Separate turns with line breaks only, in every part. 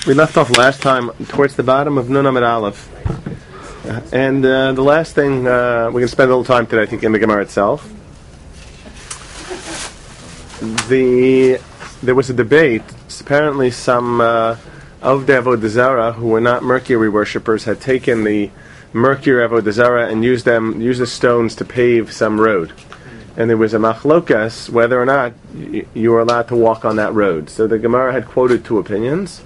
We left off last time towards the bottom of Nun Amid Aleph. And the last thing, we're going to spend a little time today, I think, in the Gemara itself. There was a debate. Apparently some of the Avodah Zarah, who were not Mercury worshippers, had taken the Mercury Avodah Zarah and used the stones to pave some road. And there was a machlokas whether or not you were allowed to walk on that road. So the Gemara had quoted two opinions.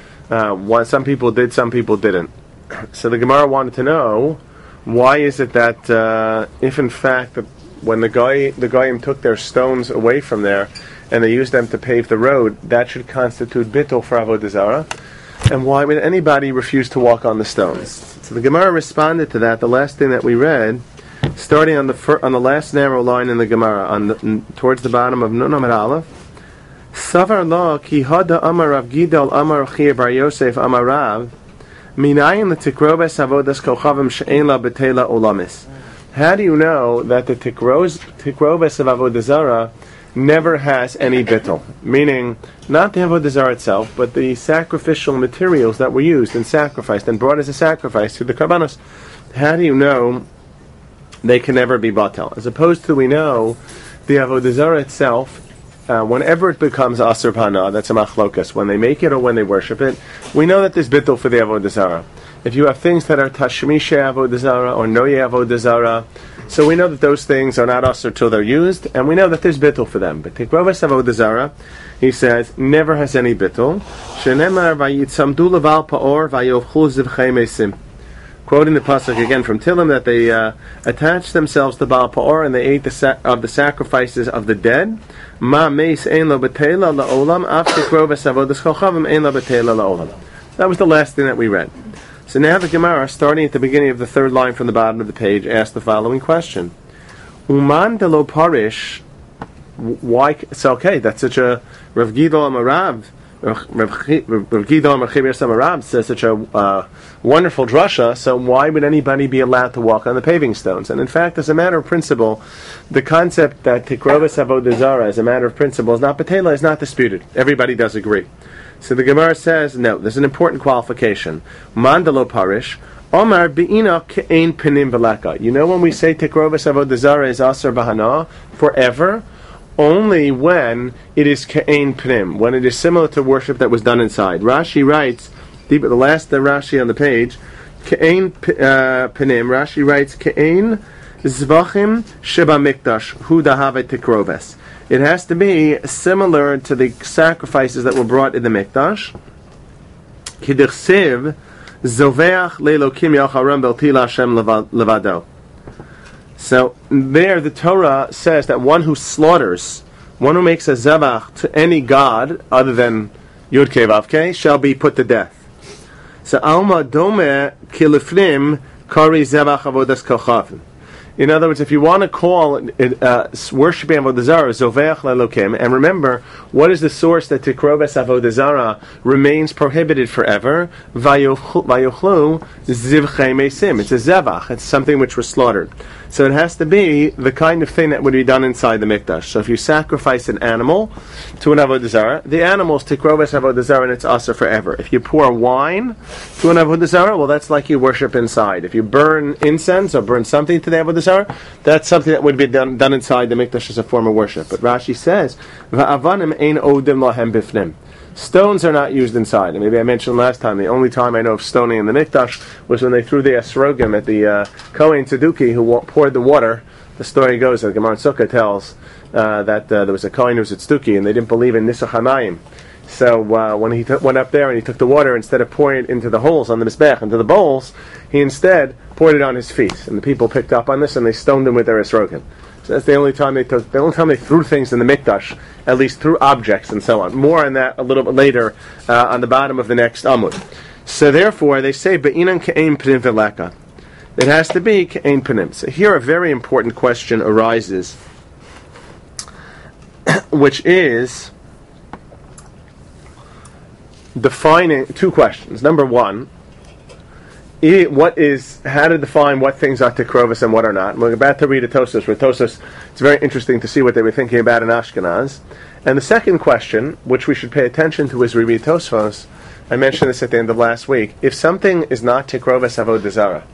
Some people did, some people didn't. So the Gemara wanted to know, why is it that if in fact when the Goyim took their stones away from there and they used them to pave the road, that should constitute bittul for Avodah Zarah? And why would anybody refuse to walk on the stones? So the Gemara responded to that, the last thing that we read, starting on the last narrow line in the Gemara, towards the bottom of Nun Amid Aleph. Savar lo ki hada amar Rav Gidal amar Chir bar Yosef amar Rav minayin l'tikrobes avodas kochavim she'en la betela olamis. How do you know that the tikrobes of Avodah Zarah never has any bittul? Meaning, not the Avodah Zarah itself, but the sacrificial materials that were used and sacrificed and brought as a sacrifice to the karbanos. How do you know they can never be batel? As opposed to, we know the Avodah Zarah itself, whenever it becomes Asur Pana, that's a machlokas, when they make it or when they worship it, we know that there's bittul for the Avodah Zarah. If you have things that are Tashmishe Avodah Zarah or Noye Avodah Zarah, so we know that those things are not Asur till they're used, and we know that there's bittul for them. But Tikrovas Avodah Zarah, he says, never has any bittul. Shenemar vayitzamdu leval pa'or vayovchu zivchei mesim. Quoting the pasuk again from Tillim, that they attached themselves to Baal Pa'or and they ate of the sacrifices of the dead. Ma meis ein lo betela la'olam af tikrovas avodas kochavim ein lo betela la'olam. That was the last thing that we read. So now the Gemara, starting at the beginning of the third line from the bottom of the page, asks the following question: Uman de lo parish. Why? So okay, that's such a Rav Gidol Amarav. Rav Gidol Amarav says such a wonderful drasha. So why would anybody be allowed to walk on the paving stones? And in fact, as a matter of principle, the concept that tikrovas avodah zarah, as a matter of principle, is not betela, is not disputed. Everybody does agree. So the Gemara says, no, there's an important qualification. Mandalo parish, Omar bi'ina ke'ein pinim velaka. You know when we say tikrovas avodah zarah is asar bahana, forever, only when it is ke'ein pinim, when it is similar to worship that was done inside. Rashi writes, the Rashi on the page, ke'ein pinim, Rashi writes, ke'ein zvachim sheba mikdash, hu dahave tikrovas. It has to be similar to the sacrifices that were brought in the mikdash. Kidichsiv zoveach leilokim yacharam beltila Hashem levado. So there the Torah says that one who slaughters, one who makes a zebach to any god other than Yud Kei Vav Kei shall be put to death. So alma dome kilifnim kari zebach avodas kochavim. In other words, if you want to call worshiping Avodah Zarah Zoveach Lelokim, and remember, what is the source that Tikrovas Avodah Zarah remains prohibited forever? Vayochlu Zivchei Mesim. It's a Zevach. It's something which was slaughtered. So it has to be the kind of thing that would be done inside the Mikdash. So if you sacrifice an animal to an Avodah Zarah, the animal is Tikrovas Avodah Zarah and it's Asur forever. If you pour wine to an Avodah Zarah, well, that's like you worship inside. If you burn incense or burn something to the Avodah Zarah, that's something that would be done inside the Mikdash as a form of worship. But Rashi says, Va'avanim ein odim lahem bifnim. Stones are not used inside. And maybe I mentioned last time, the only time I know of stoning in the Mikdash was when they threw the esrogim at the Kohen Tzeduki who poured the water. The story goes, that Gemara Sukkah tells, that there was a Kohen who was at Tzeduki and they didn't believe in Nisuch HaMayim. So when he went up there and he took the water, instead of pouring it into the holes on the Mizbech, into the bowls, he instead poured it on his feet. And the people picked up on this and they stoned him with their esrogim. So that's the only time they threw things in the Mikdash, at least threw objects and so on. More on that a little bit later on the bottom of the next Amud. So therefore, they say, Be'inan ke'ein pinim veleka. It has to be ke'ein pinim. So here a very important question arises, which is defining two questions. Number one, how to define what things are tikrovas and what are not. And we're about to read a Tosfos. It's very interesting to see what they were thinking about in Ashkenaz. And the second question, which we should pay attention to as we read Tosfos, I mentioned this at the end of last week. If something is not tikrovas avodah zarah,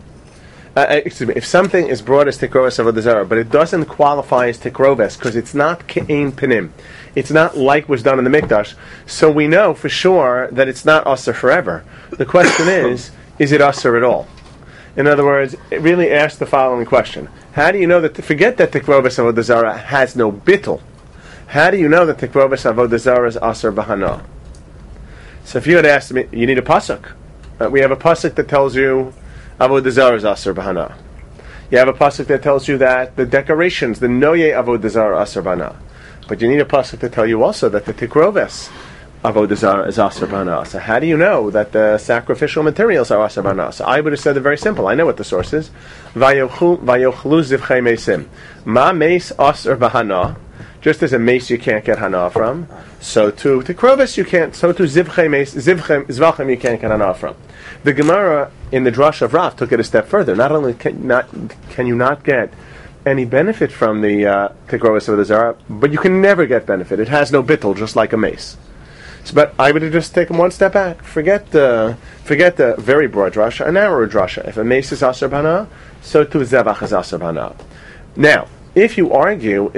if something is brought as tikrovas avodah zarah, but it doesn't qualify as tikrovas because it's not ke'ein pinim, it's not like was done in the mikdash, so we know for sure that it's not asur forever. The question is it asur at all? In other words, it really asks the following question: how do you know that? Forget that tikrovas avodah zarah has no bittul. How do you know that tikrovas avodah zarah is asur b'hana? So if you had asked me, you need a pasuk. We have a pasuk that tells you avodah zarah is asur b'hana. You have a pasuk that tells you that the decorations, the noye avodah zarah asur b'hana. But you need a pasuk to tell you also that the tikroves avodah zarah is asur b'hana. So how do you know that the sacrificial materials are asur b'hana? So I would have said it very simple. I know what the source is. Vayochlu zivchei mesim. Ma meis asur b'hana. Just as a mace you can't get hana from, so to tikroves you can't. So to zvachem you can't get hana from. The Gemara in the Drush of Rav took it a step further. Not only can you not get any benefit from the tikrovos of the Zara, but you can never get benefit. It has no bittul, just like a mace. So, but I would have just taken one step back. Forget the very broad drasha, a narrower drasha. If a mace is asur b'hana, so too zevach is asur b'hana. Now, if you argue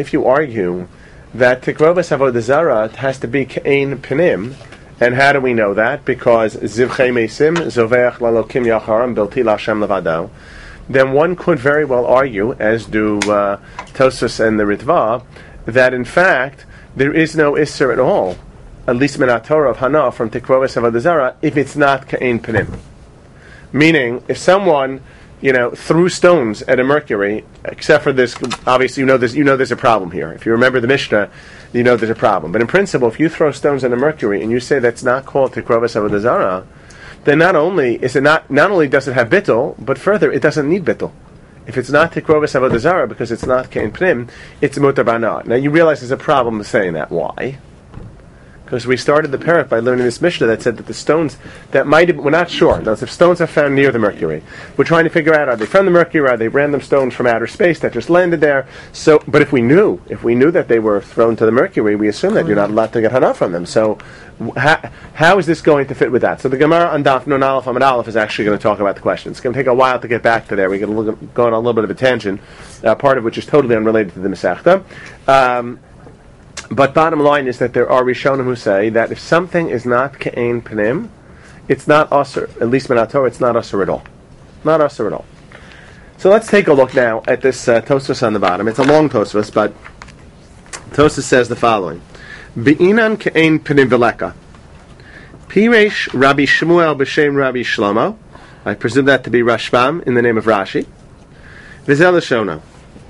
that tikrovos avodah zara has to be ke'ein pinim, and how do we know that? Because zivchei mesim zoveach lalokim yacharam bilti l'Hashem levado. Then one could very well argue, as do Tosfos and the Ritva, that in fact there is no isser at all, at least min Torah of hana from tikrovos avodah zara, if it's not ke'ein pinim. Meaning, if someone threw stones at a mercury, except for this, obviously there's a problem here. If you remember the Mishnah, you know there's a problem. But in principle, if you throw stones at a mercury and you say that's not called tikrovos avodah zara, then not only does it have bittul, but further, it doesn't need bittul. If it's not tikrovos avodah zara because it's not ke'ein pnim, it's mutar b'hana. Now you realize there's a problem with saying that. Why? Because we started the parak by learning this Mishnah that said that the stones that we're not sure. Now, if stones are found near the mercury, we're trying to figure out, are they from the mercury, or are they random stones from outer space that just landed there? So, but if we knew that they were thrown to the mercury, we assume that you're not allowed to get hana from them. So, how is this going to fit with that? So the Gemara on Daf Nun Aleph Amud Aleph is actually going to talk about the question. It's going to take a while to get back to there. We're going to go on a little bit of a tangent, part of which is totally unrelated to the Masechta. But bottom line is that there are Rishonim who say that if something is not ke'ein panim, it's not asur, at least min Torah, it's not asur at all. Not asur at all. So let's take a look now at this Tosfos on the bottom. It's a long Tosfos, but Tosfos says the following. Be'inan ke'ein panim veleka. Piresh Rabbi Shmuel b'shem Rabbi Shlomo. I presume that to be Rashbam in the name of Rashi. V'zel Shono.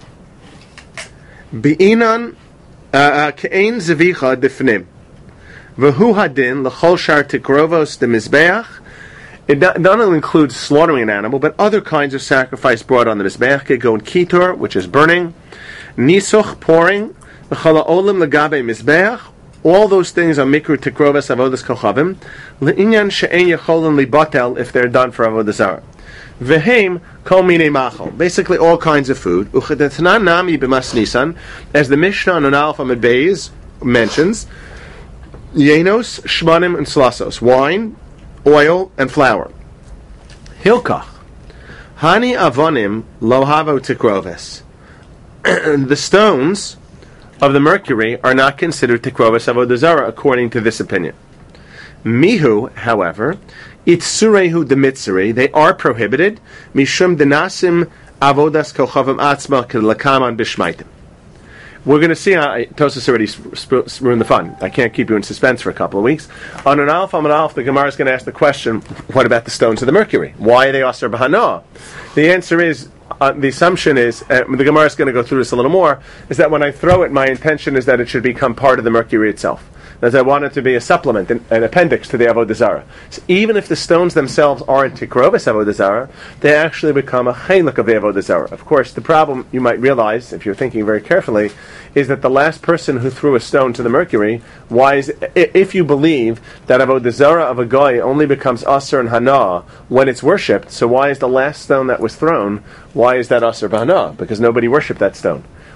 Be'inan Ke'ein zevicha defnim, v'hu hadin l'chol shar tikrovos de mizbeach. It not only includes slaughtering an animal, but other kinds of sacrifice brought on the mizbeach. Kegon kitor, which is burning, nisuch, pouring, v'chol ha'olim legabe mizbeach. All those things are mikru tikrovos avodas kochavim le'inyan she'en yacholim libatel if they're done for avodah zarah. Vehem kol minei machol, basically all kinds of food. Uchedetnan nami b'mas nisan, as the Mishnah on Aleph Amud Beis mentions, yenos, shmanim, and slasos, wine, oil, and flour. Hilkach, hani avonim lo havo tikroves. The stones of the mercury are not considered tikroves avodah zarah according to this opinion. Mihu, however, Itsurehu demitzere, they are prohibited. Mishum denasim avodas kochavim atzma kelakaman bishmaitim. We're going to see how Tosfos already ruined the fun. I can't keep you in suspense for a couple of weeks. On an Aleph Amud Aleph, the Gemara is going to ask the question: what about the stones of the mercury? Why are they asur b'hana? The answer is, the assumption is, the Gemara is going to go through this a little more, is that when I throw it, my intention is that it should become part of the mercury itself. That I want it to be a supplement, an appendix to the avodah zarah. So even if the stones themselves aren't tikrovos avodah zarah, they actually become a chelik of the avodah zarah. Of course, the problem you might realize, if you're thinking very carefully, is that the last person who threw a stone to the mercury, if you believe that avodah zarah of a goy only becomes asur and hana when it's worshipped, so why is the last stone that was thrown, why is that asur b'hana? Because nobody worshipped that stone.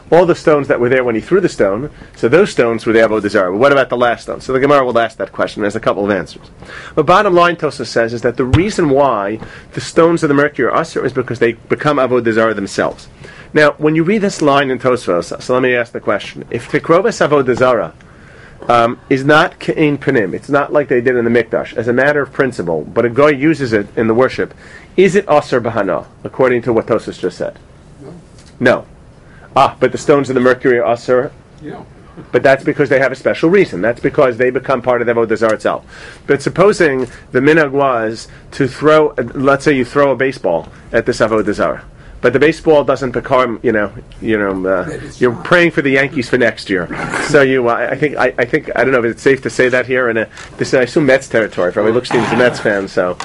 all the stones that were there when he threw the stone, so those stones were the avodah zarah. But what about the last stone? So the Gemara will ask that question. There's a couple of answers. But bottom line, Tosfos says, is that the reason why the stones of the mercury are asur is because they become avodah zarah themselves. Now, when you read this line in Tosfos, so let me ask the question: if tikrovas avodah zarah is not ke'in panim, it's not like they did in the mikdash, as a matter of principle, but a guy uses it in the worship, is it asur b'hana, according to what Tosfos just said? No. But the stones of the mercury are asur?
Yeah.
But that's because they have a special reason. That's because they become part of the avodah zarah itself. But supposing the minhag was to throw, let's say you throw a baseball at this avodah zarah, but the baseball doesn't become, you're praying for the Yankees for next year. So I think I don't know if it's safe to say that here. And this, I assume, Mets territory. Probably Luxstein's a Mets fan. So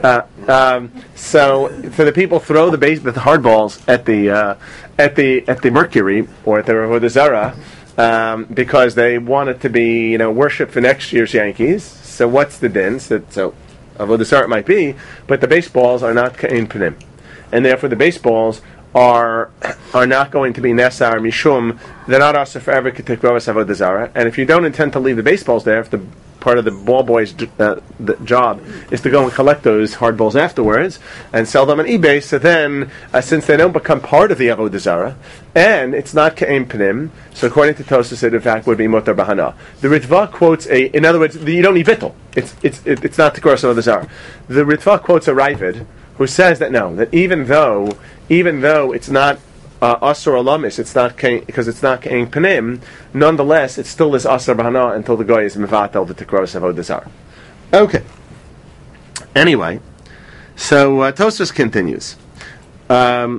the people throw the hard balls at the mercury or at the avodah zarah because they want it to be worship for next year's Yankees. So what's the din? So avodah zarah it might be, but the baseballs are not ke'in panim. And therefore the baseballs are not going to be nesar mishum. They're not asur forever k'tikrovas avodah zarah. And if you don't intend to leave the baseballs there, if the part of the ball boy's the job is to go and collect those hard balls afterwards and sell them on eBay, so then since they don't become part of the avodah zarah and it's not ke'im panim, so according to Tosfos it in fact would be mutar b'hana. The Ritva quotes in other words, you don't need bittul. It's not tikrovas avodah zarah. The Ritva quotes a Ravid who says that no, that even though it's not asur alamis, it's not because it's not ke'in panim, nonetheless it still is asur b'hana until the guy is mevatel the tikros avodah zarah. Okay. Anyway, so Tosfos continues. Uva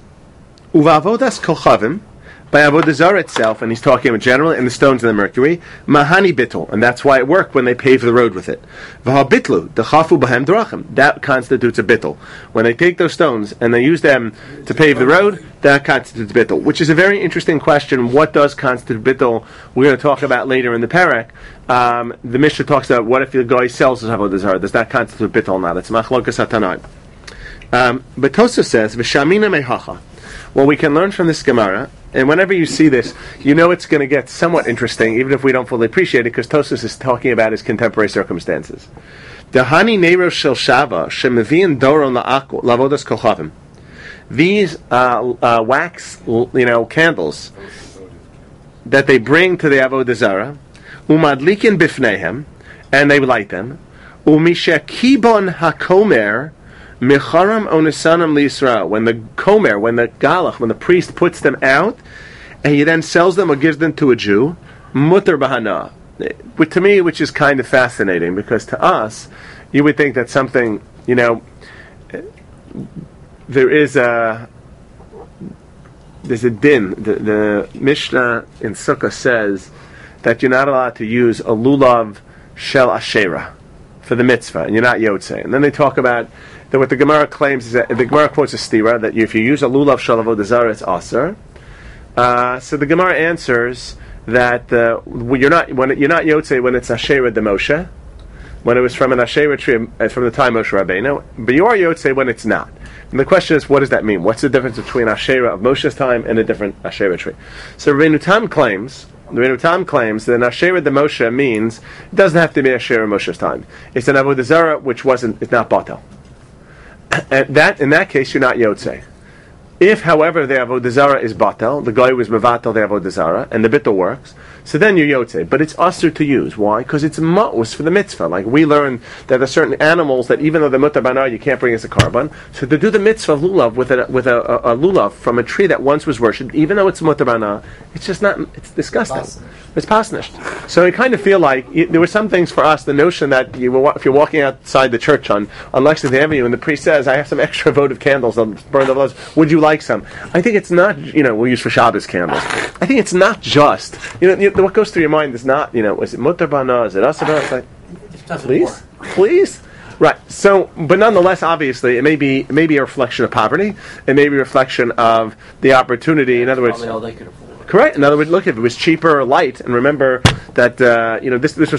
avodas kolchavim, by avodah zarah itself, and he's talking about generally, and the stones of the mercury, mahani bittul, and that's why it worked when they paved the road with it. V'ha bitlu, dechafu b'hem drachim, that constitutes a bittul. When they take those stones and they use them to pave the road, that constitutes bittul, which is a very interesting question. What does constitute bittul? We're going to talk about later in the parak. The Mishnah talks about what if the guy sells his avodah zarah, does that constitute bittul or not? It's machlokas hatanaim. But Tosfos says, v'shamina mehacha. Well, we can learn from this Gemara, and whenever you see this, you know it's going to get somewhat interesting, even if we don't fully appreciate it, because Tosfos is talking about his contemporary circumstances. Dahani neiros shel shava shemeviin doron lavodas kolchavim. These wax, candles that they bring to the avodah zarah, umadlikin bifnehem, and they light them, umishakibon hakomer. Mecharam onesanam liYisrael. When the komer, when the galach, when the priest puts them out, and he then sells them or gives them to a Jew, mutar b'hana. But to me, which is kind of fascinating, because to us, you would think that something, there's a din. The Mishnah in Sukkah says that you're not allowed to use a lulav shel asherah for the mitzvah, and you're not yotzei. And then they talk about that what the Gemara claims is that the Gemara quotes a stira that if you use a lulav shel avodah zarah, it's asur. So the Gemara answers that you're not yotzei when it's asherah de Moshe, when it was from an asherah tree from the time of Moshe Rabbeinu, but you are yotzei when it's not. And the question is, what does that mean? What's the difference between asherah of Moshe's time and a different asherah tree? So Rabbeinu Tam claims that an asherah de Moshe means it doesn't have to be asherah Moshe's time. It's an avodah zarah which it's not batel. And that in that case you're not yotzei. If, however, the avodah zarah is batel, the guy was mevatel the avodah zarah, and the bittul works, so then you're yotzei. But it's asur to use. Why? Because it's ma'us for the mitzvah. Like we learn that there are certain animals that even though they're mutar b'hana, you can't bring as a carbon. So to do the mitzvah of lulav with a lulav from a tree that once was worshipped, even though it's mutar b'hana, it's just not. It's disgusting. It's pasnish. So I kind of feel like there were some things for us. The notion that if you're walking outside the church on Lexington Avenue and the priest says, "I have some extra votive candles, I'll burn those. Would you like some?" I think it's not. We'll use for Shabbos candles. I think it's not just. What goes through your mind is not. Is it mutar b'hana? Is it asur? Please. Right. So, but nonetheless, obviously, it may be a reflection of poverty. It may be a reflection of the opportunity. In other words,
all they could afford.
Correct. In other words, look, if it was cheaper or light, and remember that this was not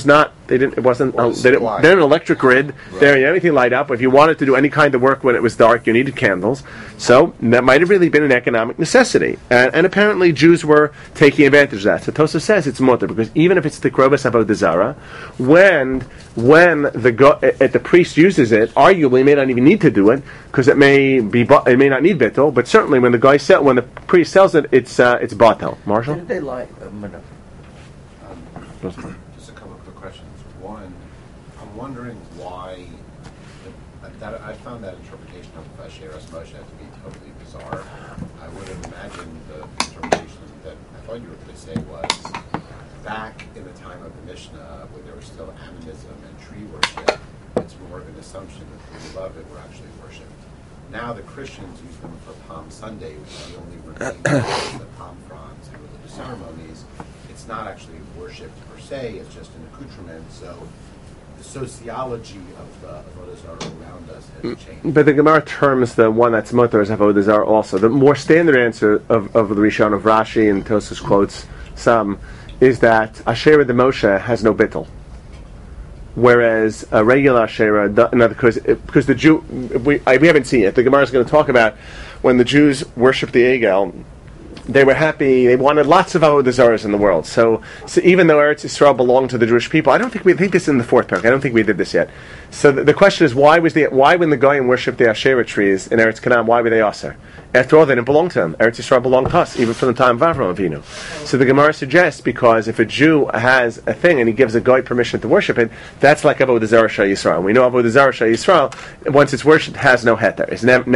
They didn't. It wasn't.
Or
They didn't have an electric grid.
Right.
They didn't have anything light up. If you wanted to do any kind of work when it was dark, you needed candles. So that might have really been an economic necessity. And apparently Jews were taking advantage of that. So Tosafos says it's mutter because even if it's the krobas avodah zara, when the priest uses it, arguably may not even need to do it because it may not need bittul. But certainly when the priest sells it, it's batel. Marshall.
Didn't they like
Just a couple of quick questions. One, I'm wondering why I found that interpretation of Asheras Moshe to be totally bizarre. I would have imagined the interpretation that I thought you were going to say was back in the time of the Mishnah, when there was still animism and tree worship, it's more of an assumption that the beloved were actually worshipped. Now the Christians use them for Palm Sunday, which is the only remaining the palm fronds and religious ceremonies. It's not actually worshipped per se, it's just an accoutrement. So the sociology of the avodah zarah around us has changed.
But the Gemara terms the one that's mutter as avodah zarah also. The more standard answer of the Rishon of Rashi and Tosfos quotes some is that Asherah de Moshe has no bittul, whereas a regular Asherah, because the Jew we haven't seen it. The Gemara is going to talk about when the Jews worship the Egel. They were happy. They wanted lots of avodah zaras in the world. So even though Eretz Yisrael belonged to the Jewish people, I think this is in the fourth parak. I don't think we did this yet. So the question is, why when the Goyim worshipped the Asherah trees in Eretz Canaan, why were they aser? After all, they didn't belong to them. Eretz Yisrael belonged to us, even from the time of Avraham Avinu. So the Gemara suggests because if a Jew has a thing and he gives a Goy permission to worship it, that's like avodah zarah shel Yisrael. We know avodah zarah shel Yisrael, once it's worshipped, has no heter.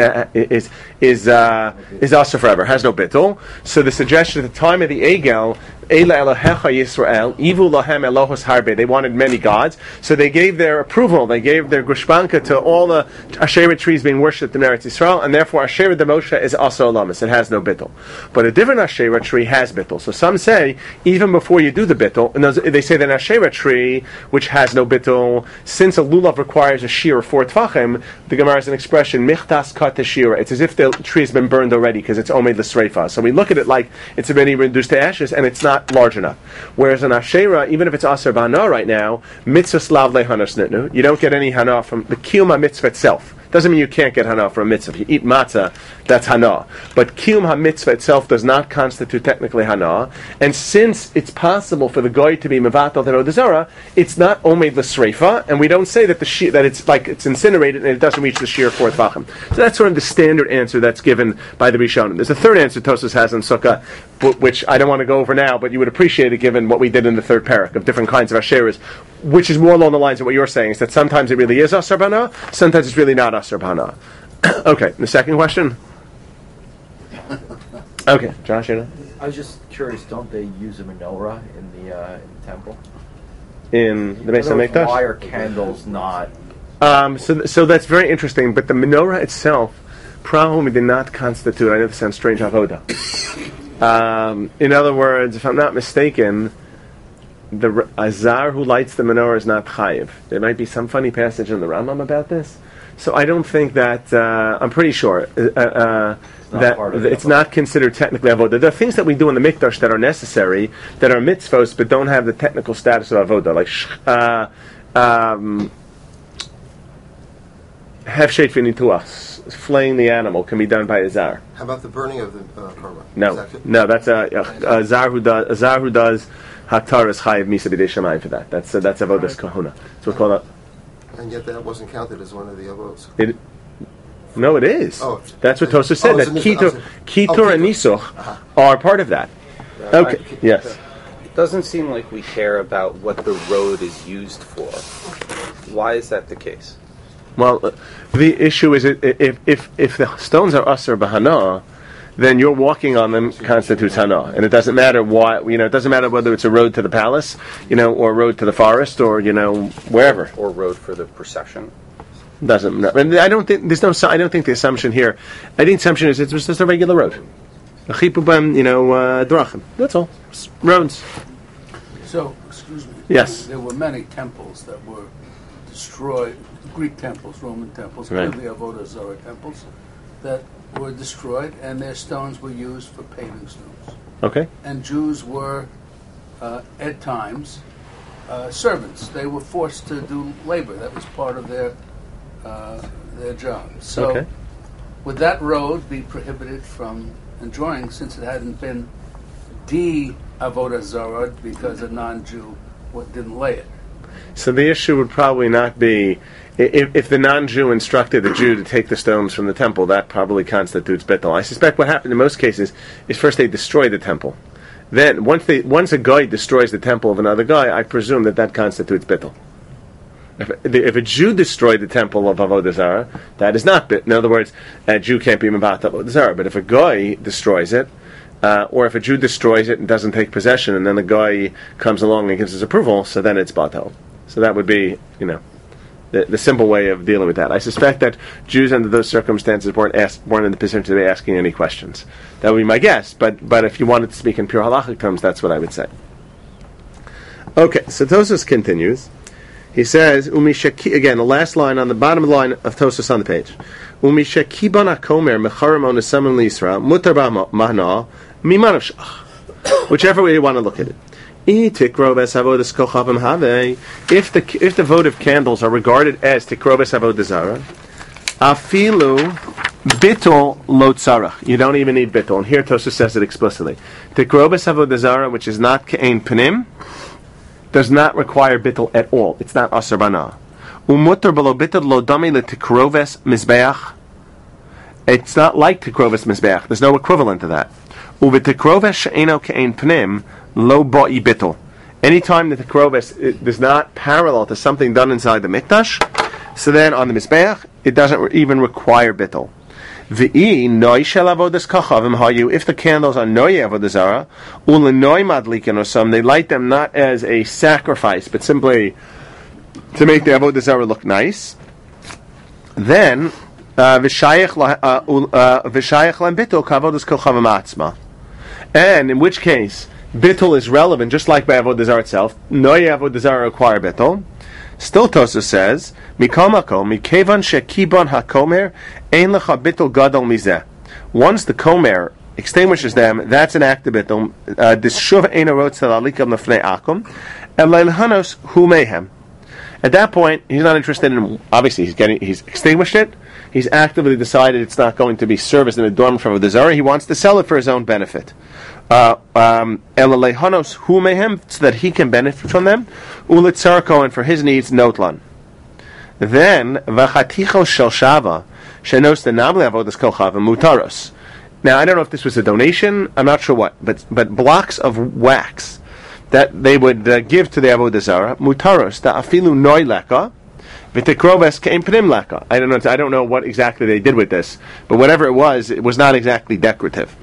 Is aser forever. Has no bittul. So the suggestion at the time of the Egel, Eila Elohecha Yisrael, Ivu Lahem Elohos Harbe. They wanted many gods, so they gave their approval. They gave their gushbanka to all the Asherah trees being worshipped in Eretz Yisrael, and therefore Asherah de Moshe is also olamis. It has no bittul. But a different Asherah tree has bittul. So some say even before you do the bittul, and they say that an Asherah tree which has no bittul, since a lulav requires a shear of 4 tfachim, the Gemara has an expression michtas kat teshira. It's as if the tree has been burned already because it's omed l'sreifa. So we look at it like it's already reduced to ashes, and it's not large enough. Whereas an Asherah, even if it's aser b'hana right now, mitzvah slav lehanas nitnu, you don't get any hana from the kiyum mitzvah itself. Doesn't mean you can't get hana from a mitzvah. If you eat matzah, that's hana. But kiyum ha-mitzvah itself does not constitute technically hana. And since it's possible for the goy to be mevatel the avodah zarah, it's not omed l'sreifa, and we don't say that it's incinerated and it doesn't reach the sheer 4 tvachim. So that's sort of the standard answer that's given by the Rishonim. There's a third answer Tosfos has in Sukkah, which I don't want to go over now, but you would appreciate it given what we did in the third parak of different kinds of asherahs, which is more along the lines of what you're saying, is that sometimes it really is asar b'hana, sometimes it's really not asar b'hana. Okay, the second question? Okay, Josh, you know?
I was just curious, don't they use a menorah in the temple?
In the Beis HaMikdash?
Why are candles not?
So that's very interesting, but the menorah itself probably did not constitute, I know this sounds strange, avodah. In other words, if I'm not mistaken, the azar who lights the menorah is not chayiv. There might be some funny passage in the Rambam about this. So I don't think that, I'm pretty sure, that it's not considered technically avodah. There are things that we do in the mikdash that are necessary, that are mitzvos, but don't have the technical status of avodah, like hefshet v'nituach, flaying the animal, can be done by a zar.
How about the burning of the korban?
No, that's a zar who does haktaras chayiv misa b'dei shamayim for that. That's avodas kahuna. So we call that.
And yet that wasn't counted as one of the avodas.
No, it is.
Oh,
that's what Tosfos said. That kitur and nisuch are part of that. Okay. Yes.
It doesn't seem like we care about what the road is used for. Why is that the case?
Well, the issue is if the stones are aser b'hana, then you're walking on them constitutes hana, and it doesn't matter why. It doesn't matter whether it's a road to the palace, or a road to the forest, or wherever,
or road for the procession.
Doesn't matter. And I don't think there's no. I don't think the assumption here. I think the assumption is it's just a regular road, a chipubam, drachim. That's all. Roads.
So, excuse me.
Yes.
There were many temples that were destroyed. Greek temples, Roman temples,
right.
clearly Avodah Zarah temples that were destroyed, and their stones were used for paving stones.
Okay.
And Jews were, at times, servants. They were forced to do labor. That was part of their job. So,
Okay.
would that road be prohibited from enjoying since it hadn't been avodah zarah because a non-Jew didn't lay it?
So the issue would probably not be if the non-Jew instructed the Jew to take the stones from the temple. That probably constitutes bittul. I suspect what happened in most cases is first they destroy the temple. Then once a guy destroys the temple of another guy, I presume that constitutes bittul. If a Jew destroyed the temple of Avodah Zarah, that is not bit. In other words, a Jew can't be mevat Avodah Zarah. But if a guy destroys it, or if a Jew destroys it and doesn't take possession, and then the guy comes along and gives his approval, so then it's batel. So that would be, the simple way of dealing with that. I suspect that Jews under those circumstances weren't in the position to be asking any questions. That would be my guess. But if you wanted to speak in pure halachic terms, that's what I would say. Okay, so Tosfos continues. He says, again, the last line on the bottom of the line of Tosfos on the page. Whichever way you want to look at it. If the votive candles are regarded as tikrobes avodah zara, afilu bittul lo tzarach. You don't even need bittul. And here Tosfos says it explicitly. Tikrobes avodah zara, which is not ke'ein panim, does not require bittul at all. It's not asar bana. Umutter below bittul lo dami le tikroves mizbeach. It's not like tikroves mizbeach. There's no equivalent to that. Uvitikroves she'eno ke'ein panim lo ba'i bittul. Anytime that the tikroves is not parallel to something done inside the mikdash, so then on the mizbeach it doesn't even require bittul. V'i noi shel avodas kachavim hayu. If the candles are noi avodah zara, ulenoi madlikin or some, they light them not as a sacrifice, but simply to make the avodah zara look nice. Then v'shayach lam bittul kavodas kachavim atzma. And in which case bittul is relevant, just like by avodah zara itself. Noi avodah zara require bittul. Still, Tosfos says, "Mikol makom, mikevan shekibon hakomer ein lecha bittul gadol mizeh." Once the komer extinguishes them, that's an act of bittul. Dishuv ein arot salalikav nefnei akum, and leilhanos hu mehem. At that point, he's not interested in. Obviously, he's extinguished it. He's actively decided it's not going to be serviced in a dorm for the zara. He wants to sell it for his own benefit. Elalehanos hu mehem, so that he can benefit from them. Ulitzarko, and for his needs, notlan. Then v'chaticho shel shava shenos denamle avodas kolchavim mutaros. Now I don't know if this was a donation. I'm not sure what, but blocks of wax that they would give to the avodah zara mutaros da afilu noi leka v'tikroves kein pnim leka. I don't know what exactly they did with this, but whatever it was not exactly decorative.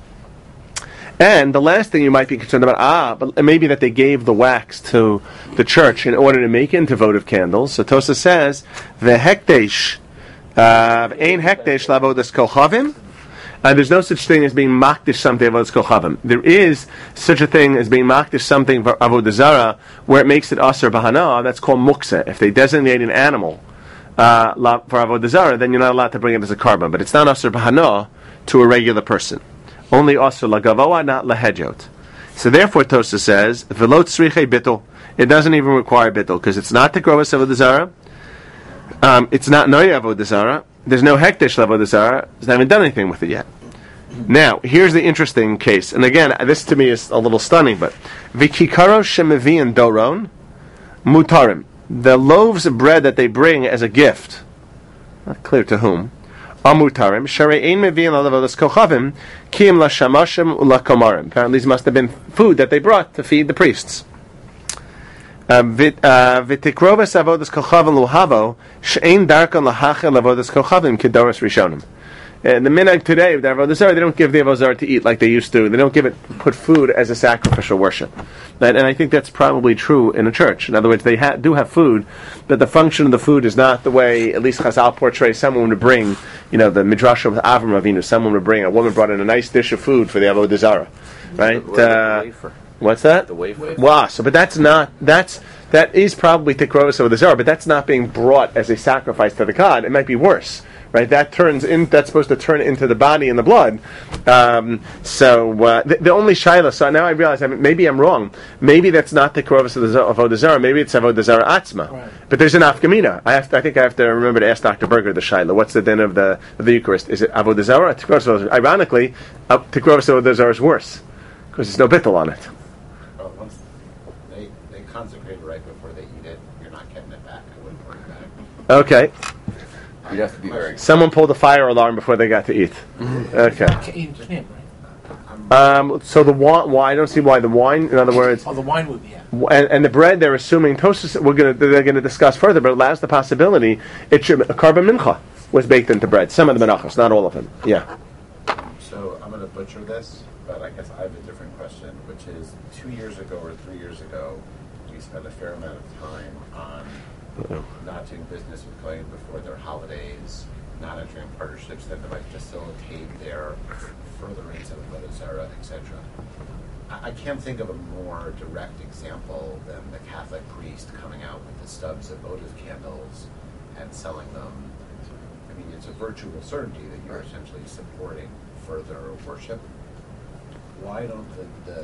And the last thing you might be concerned about, but maybe that they gave the wax to the church in order to make into votive candles. So Tosfos says, "V'hekdesh, ein hekdesh lavodas kolchavim." There's no such thing as being makdish something avodas kolchavim. There is such a thing as being makdish something for avodah zara where it makes it asar bahana. That's called muksa. If they designate an animal for avodah zara, then you're not allowed to bring it as a carbon. But it's not asar bahana to a regular person. Only asur lagavoa, not lahedjot. So therefore, Tosfos says, "V'lo tzrichei bittul." It doesn't even require bittul because it's not the tikrovos avodah zara. It's not noya avodah zara. There's no hekdesh avodah zara. They haven't done anything with it yet. Now, here's the interesting case, and again, this to me is a little stunning. But v'kikaro shemevian doron mutarim. The loaves of bread that they bring as a gift, not clear to whom. Amutarim sharei ein mevi'in lavodas kochavim kiim lashamashim ulakomarim. Apparently, these must have been food that they brought to feed the priests. V'tikrovas avodas kochavim luhavo she'ein darkan lahachel avodas kochavim kedoros rishonim. And the minhag today of the avodah zara, they don't give the avodah zara to eat like they used to. They don't put food as a sacrificial worship. And I think that's probably true in a church. In other words, they do have food, but the function of the food is not the way at least Chazal portrays someone to bring, the midrash of Avram Avinu. Someone would bring, a woman brought in a nice dish of food for the avodah zara, right?
The wafer.
What's that?
The wafer.
Wow. So, but that is probably tikrovos avodah zara, but that's not being brought as a sacrifice to the god. It might be worse. right? That's supposed to turn into the body and the blood. The only shaila. So now I realize maybe I'm wrong. Maybe that's not the krovus of avodah zarah. Maybe it's avodah zarah atzma.
Right.
But there's an afkamina. I think I have to remember to ask Dr. Berger the shaila. What's the din of the Eucharist? Is it avodah zarah? Ironically, tikrovus avodah zarah is worse because there's no bittul on it.
Well, once they consecrate it right before they eat it, you're not getting it back. I wouldn't worry about it.
Okay.
You'd have to be very.
Someone pulled a fire alarm before they got to eat. Okay.
You can't, right?
So the wine. Why I don't see why the wine. In other words,
Oh, the wine would be, yeah.
and the bread. They're assuming Tosfos. They're going to discuss further, but it allows the possibility. It should a carbon mincha was baked into bread. Some of the menachos, not all of them. Yeah.
So I'm going to butcher this, but I guess I have a different question, which is 2 years ago or 3 years ago, we spent a fair amount of time on not doing business with Kohen before their holidays, not entering partnerships that might facilitate their furtherance of avodah zarah, etc. I can't think of a more direct example than the Catholic priest coming out with the stubs of votive candles and selling them. I mean, it's a virtual certainty that you're essentially supporting further worship. Why don't the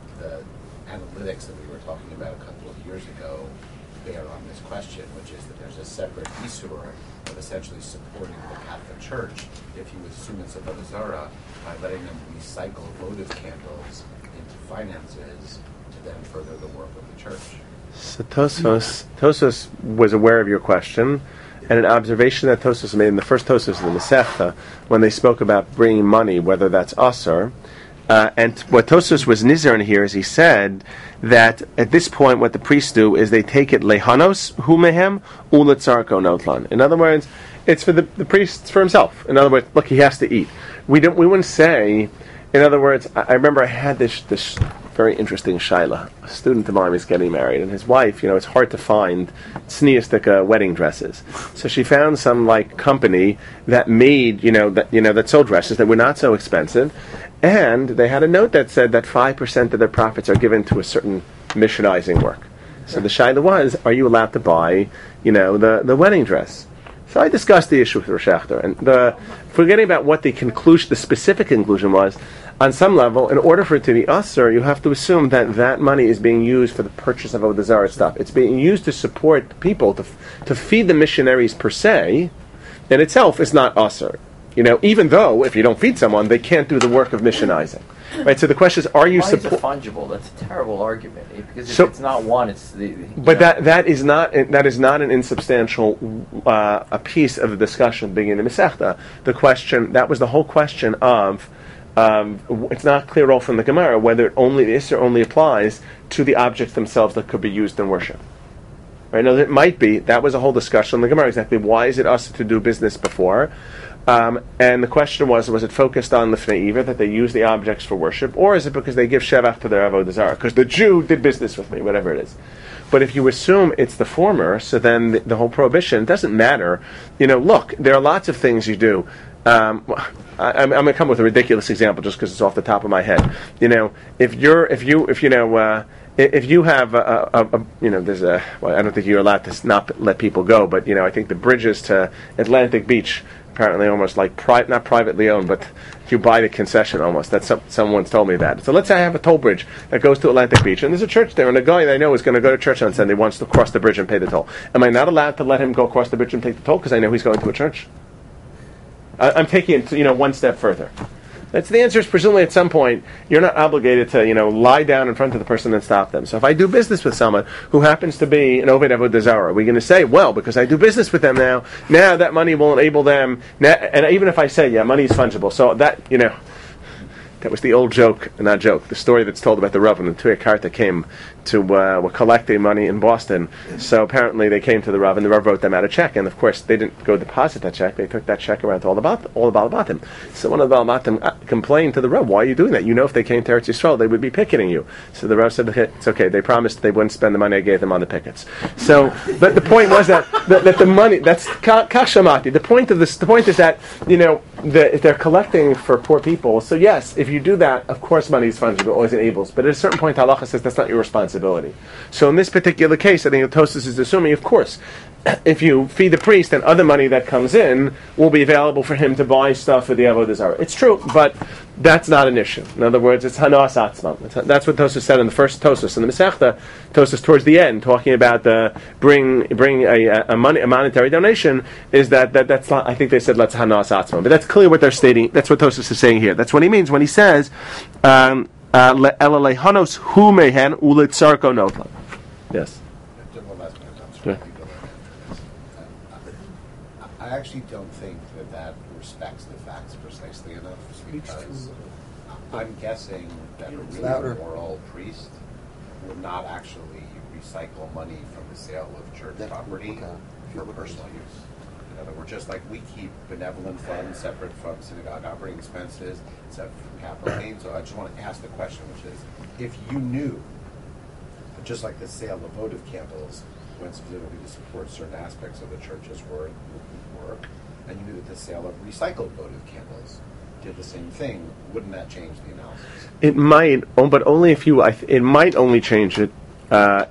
analytics that we were talking about a couple of years ago bear on this question, which is that there's a separate isur of essentially supporting the Catholic Church if you assume it's avodah zarah by letting them recycle votive candles into finances to then further the work of the church.
So Tosfos was aware of your question, and an observation that Tosfos made in the first Tosfos of the Masechta when they spoke about bringing money, whether that's usur. And what Tosfos was nizar here is he said that at this point what the priests do is they take it lehanos hu mehem uletzarko notlan. In other words, it's for the priest for himself. In other words, look, he has to eat. We wouldn't say. In other words, I remember I had this very interesting shaila. A student of mine was getting married, and his wife, it's hard to find tzniustic wedding dresses. So she found some company that made, that sold dresses that were not so expensive, and they had a note that said that 5% of their profits are given to a certain missionizing work. So the shaila was, are you allowed to buy, the wedding dress? So I discussed the issue with Rosh Achter, and forgetting about what the specific conclusion was, on some level, in order for it to be usur, you have to assume that money is being used for the purchase of avodah zarah stuff. It's being used to support people, to feed the missionaries per se, in itself is not usur. Even though, if you don't feed someone, they can't do the work of missionizing. Right, so the question is, are you
Why is it fungible? That's a terrible argument. Because if it's not one, it's the...
But that is not an insubstantial a piece of the discussion beginning in the Masechta. The question, that was the whole question of, it's not clear at all from the Gemara whether the Isser only applies to the objects themselves that could be used in worship. Right, now it might be, that was a whole discussion in the Gemara, exactly why is it us to do business before? And the question was it focused on Lifnei Iver, that they use the objects for worship, or is it because they give Shevach to their Avodah Zarah? Because the Jew did business with me, whatever it is. But if you assume it's the former, so then the whole prohibition doesn't matter. Look, there are lots of things you do. I'm going to come with a ridiculous example just because it's off the top of my head. If you have there's I don't think you're allowed to not let people go, but I think the bridges to Atlantic Beach apparently almost not privately owned, but if you buy the concession almost. That's someone's told me that. So let's say I have a toll bridge that goes to Atlantic Beach, and there's a church there, and a guy that I know is going to go to church on Sunday wants to cross the bridge and pay the toll. Am I not allowed to let him go across the bridge and take the toll because I know he's going to a church? I'm taking it one step further. That's the answer is presumably at some point you're not obligated to lie down in front of the person and stop them. So if I do business with someone who happens to be an Oved Avodah Zarah, are we going to say, well, because I do business with them now that money will enable them, and even if I say, money is fungible, so that that was the old the story that's told about the Rav when the Tuya Karta came to were collecting money in Boston. So apparently they came to the Rav, and the Rav wrote them out a check, and of course they didn't go deposit that check. They took that check around to all the Balabatim. So one of the Balabatim complained to the Rav, why are you doing that? If they came to Eretz Yisrael, they would be picketing you. So the Rav said, it's okay. They promised they wouldn't spend the money I gave them on the pickets. So, but the point was that the money, that's kashamati. The point is that, if they're collecting for poor people, so yes, if you do that, of course money is fungible, always enables. But at a certain point, halacha says that's not your responsibility. So in this particular case, I think Tosfos is assuming, of course, if you feed the priest, then other money that comes in will be available for him to buy stuff for the Avodah Zarah. It's true, but that's not an issue. In other words, it's Hanas Atzmam. That's what Tosfos said in the first Tosfos. In the Masechta, Tosfos towards the end, talking about the bring a monetary donation, is that's not, I think they said let's Hanas Atzmam. But that's clear what they're stating. That's what Tosfos is saying here. That's what he means when he says, Elalehanos hu mehen ulitzarko notla. Yes.
Sure. I actually don't think that respects the facts precisely enough, because I'm guessing that a really moral priest would not actually recycle money from the sale of church property for personal use. In other words, just like we keep benevolent funds separate from synagogue operating expenses, separate from capital gains. So I just want to ask the question, which is, if you knew, just like the sale of votive candles went specifically to support certain aspects of the church's work, and you knew that the sale of recycled votive candles did the same thing, wouldn't that change the analysis?
It might, but only if you. It might only change it. Well,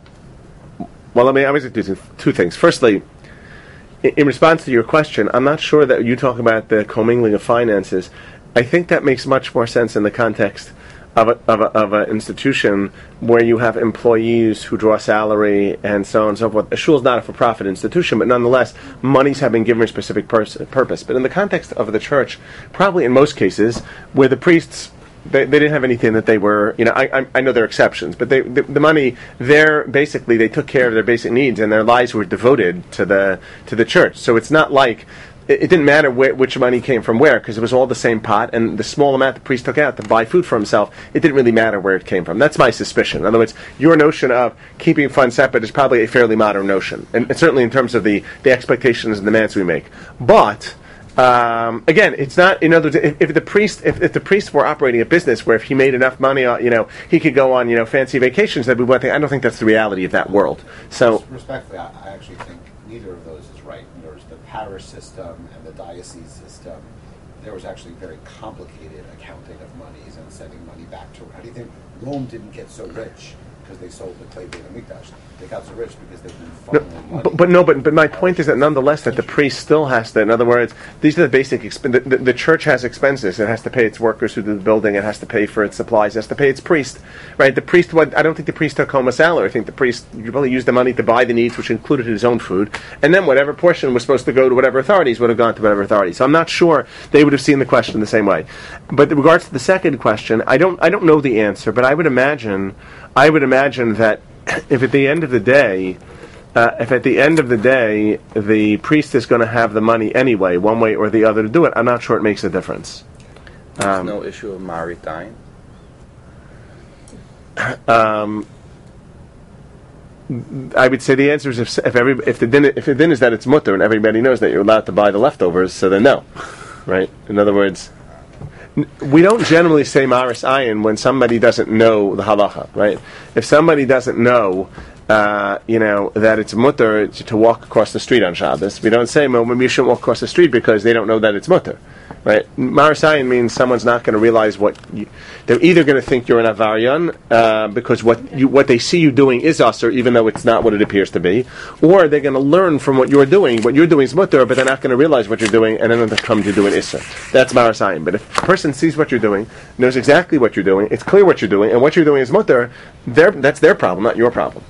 I mean, I was do two things. Firstly, in response to your question, I'm not sure that you talk about the commingling of finances. I think that makes much more sense in the context of an institution where you have employees who draw salary and so on and so forth. A shul is not a for-profit institution, but nonetheless, monies have been given a specific purpose. But in the context of the church, probably in most cases, where the priests, they didn't have anything that they were, I know there are exceptions, but the money, basically, they took care of their basic needs, and their lives were devoted to the church. So it's not like it didn't matter which money came from where, because it was all the same pot, and the small amount the priest took out to buy food for himself, it didn't really matter where it came from. That's my suspicion. In other words, your notion of keeping funds separate is probably a fairly modern notion, and certainly in terms of the expectations and demands we make. But again, it's not. In other words, if the priest were operating a business where if he made enough money, he could go on fancy vacations, that'd be one thing. I don't think that's the reality of that world. So,
respectfully, I actually think neither of those is right. There's the parish system and the diocese system. There was actually very complicated accounting of monies and sending money back to. How do you think Rome didn't get so rich because they sold the clay Beit HaMikdash? They got so rich because they've been funneling money.
But my point is that nonetheless that the priest still has to. In other words, these are the basic expenses. The church has expenses. It has to pay its workers who do the building. It has to pay for its supplies. It has to pay its priest. Right? The priest. I don't think the priest took home a salary. I think the priest probably used the money to buy the needs, which included his own food, and then whatever portion was supposed to go to whatever authorities would have gone to whatever authorities. So I'm not sure they would have seen the question the same way. But in regards to the second question, I don't know the answer, but I would imagine that if at the end of the day, the priest is going to have the money anyway, one way or the other to do it, I'm not sure it makes a difference.
There's no issue of Maritain?
I would say the answer is if the din is that it's mutter and everybody knows that you're allowed to buy the leftovers, so then no, right? In other words, we don't generally say maris ayin when somebody doesn't know the halacha, right? If somebody doesn't know, that it's mutter to walk across the street on Shabbos, we don't say, well, maybe you shouldn't walk across the street because they don't know that it's mutter, right? Maris ayin means someone's not going to realize they're either going to think you're an avarian because what they see you doing is usher, even though it's not what it appears to be, or they're going to learn from what you're doing. What you're doing is mutter, but they're not going to realize what you're doing, and then they'll come to do an isser. That's maris ayin. But if a person sees what you're doing, knows exactly what you're doing, it's clear what you're doing, and what you're doing is mutter, that's their problem, not your problem.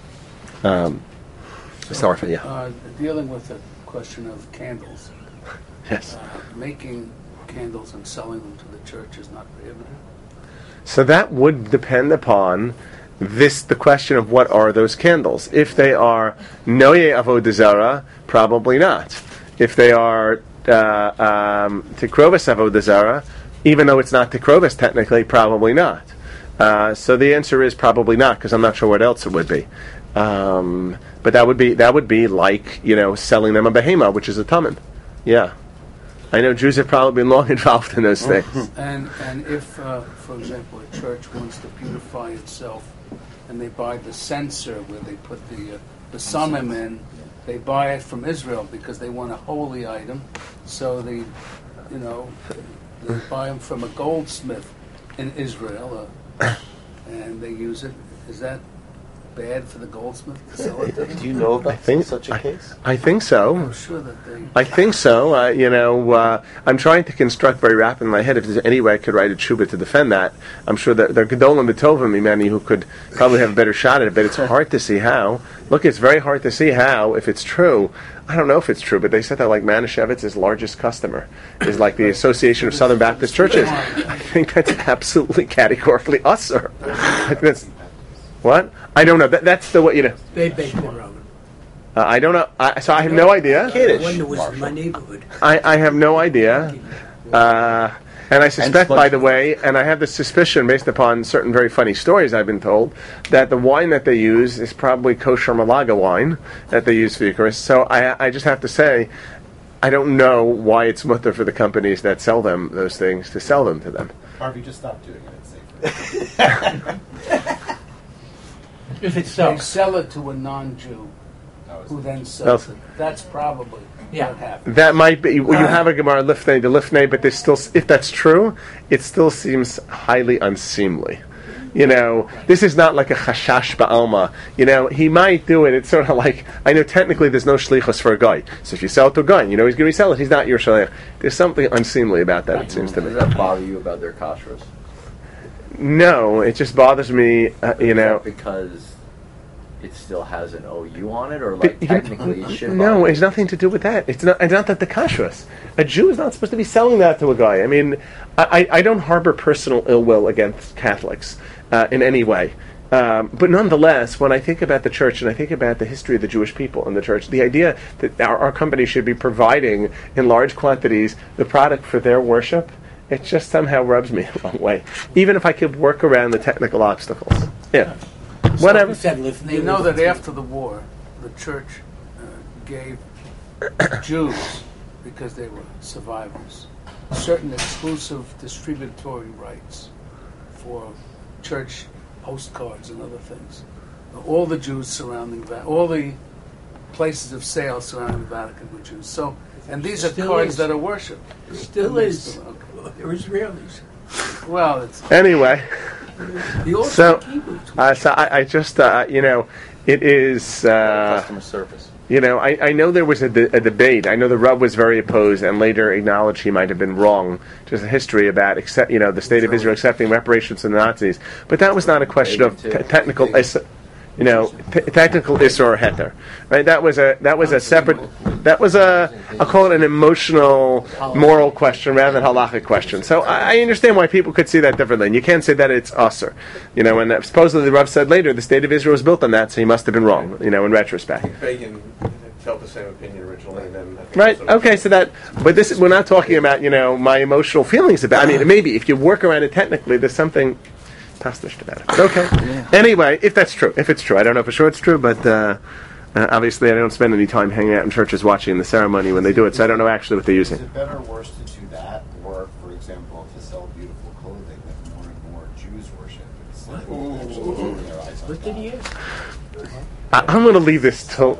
Dealing with the question of candles.
Yes.
Making candles and selling them to the church is not prohibited.
So that would depend upon the question of what are those candles. If they are noye avodah zarah, probably not. If they are tikrovas avodah zarah, even though it's not tikrovas technically, probably not. So the answer is probably not, because I'm not sure what else it would be. But that would be like selling them a behema, which is a tamim. Yeah, I know Jews have probably been long involved in those things.
And if, for example, a church wants to beautify itself, and they buy the censer where they put the samim in, they buy it from Israel because they want a holy item, so they buy them from a goldsmith in Israel, and they use it. Is that bad for the goldsmith to sell it to them?
Do you know about
think-
such a case?
I think so.
I'm sure that they...
I think so. I'm trying to construct very rapidly in my head if there's any way I could write a tshuva to defend that. I'm sure that there are gedolim b'tovim, many who could probably have a better shot at it, but it's hard to see how. Look, it's very hard to see how, if it's true. I don't know if it's true, but they said that like Manischewitz' largest customer is like the Association of Southern Baptist Churches. I think that's absolutely categorically usher. I think that's... What? I don't know. That's the way,
They bake their own.
I don't know. So I have no idea.
One that was in my neighborhood.
I have no idea. And I suspect, by the way, and I have the suspicion, based upon certain very funny stories I've been told, that the wine that they use is probably kosher Malaga wine that they use for Eucharist. So I just have to say, I don't know why it's mutter for the companies that sell them those things to sell them to them.
Harvey, just stop doing it. It's safer.
If it's
They
so.
sell it to a non-Jew who then sells it. That's probably what happened.
That might be. Well, you have a Gemara Lifnei to Lifnei, but there's still, if that's true, it still seems highly unseemly. This is not like a chashash ba'alma. He might do it. It's sort of like, I know technically there's no shlichus for a guy. So if you sell it to a guy, he's going to resell it. He's not your shlich. There's something unseemly about that, it seems to me.
Does that bother you about their kashrus?
No, it just bothers me,
Is that because it still has an OU on it, or like technically it should?
No, it's nothing to do with that. It's not that the kashrus. A Jew is not supposed to be selling that to a guy. I mean, I don't harbor personal ill will against Catholics in any way. But nonetheless, when I think about the church and I think about the history of the Jewish people and the church, the idea that our company should be providing in large quantities the product for their worship, it just somehow rubs me the wrong way. Even if I could work around the technical obstacles. Yeah. Whatever.
You know that after the war, the church gave Jews, because they were survivors, certain exclusive distributory rights for church postcards and other things. All the Jews surrounding all the places of sale surrounding the Vatican were Jews. So, and these are
Still
cards
is.
that are worshipped.
It still is.
Okay.
They're Israelis.
Well, it's
Anyway,
They also
so
keep it.
I just it is.
Customer service.
I know there was a debate. I know the Rav was very opposed and later acknowledged he might have been wrong. Just a history about the state of Israel accepting reparations from the Nazis. But that was not a question of technical, technical isser or heter. Right? That was a separate. I'll call it an emotional, moral question rather than halachic question. So I understand why people could see that differently. And you can't say that it's usser. And supposedly the Rav said later the state of Israel was built on that, so he must have been wrong. In retrospect.
Begin felt the same opinion originally, and then
Right. Okay. So but we're not talking about my emotional feelings about. I mean, maybe if you work around it technically, there's something tasnish about it. Okay. Anyway, if it's true, I don't know for sure it's true, but obviously I don't spend any time hanging out in churches watching the ceremony when they do it, so I don't know actually what they're using.
Is it better or worse to do that, or, for example, to sell beautiful clothing that more and more Jews worship? It's like actually opening their eyes on
What did he
God.
ask?
I'm going to leave this till.